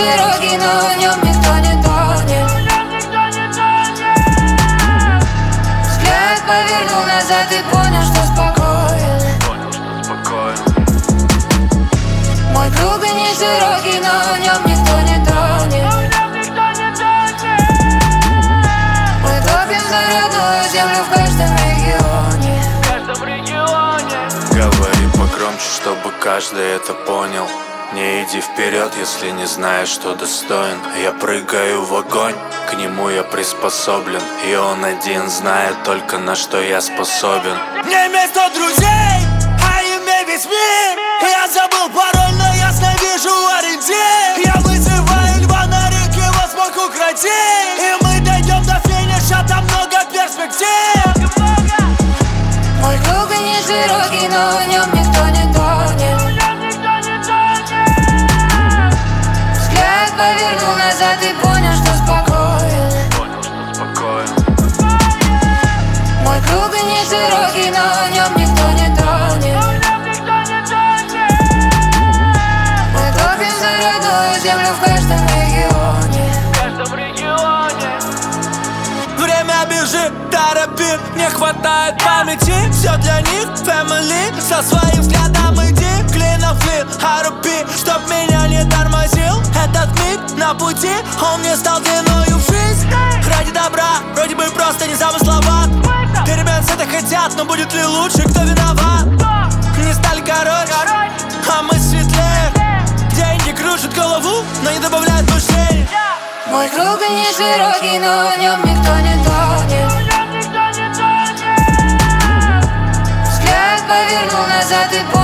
широкий, но в нем никто не тонет. Взгляд повернул назад и понял, что спокоен. Мой круг не широкий, но в нем никто не тонет. Мы топим за родную землю в каждом регионе. Говори погромче, чтобы каждый это понял. Не иди вперед, если не знаешь, что достоин. Я прыгаю в огонь, к нему я приспособлен. И он один знает только, на что я способен. Не место друзей, а имя весь мир. Я забыл пароль, но ясно вижу ориентир. Я вызываю льва на реке, его смог укротить. И мы дойдем до финиша, там много перспектив. Мой круг не широкий, но в нем никто не тонет. Взгляд повернул назад и понял, что спокоен. Мой круг не широкий, но в нем никто не тонет. Мы топим за родную землю в каждом регионе. Время бежит, торопит, не хватает памяти. Все для них, family. Со своим взглядом иди, клинов клин, а руби, чтоб меня не тормозил. Этот миг на пути, он не стал длиною в жизнь. Ради добра, вроде бы просто не замысловат. Перемен все так хотят, но будет ли лучше, кто виноват? Не стали короче, а мы светлее. Деньги кружат голову, но не добавляют мышления. Мой круг не широкий, но в нем никто не тонет. Взгляд повернул назад и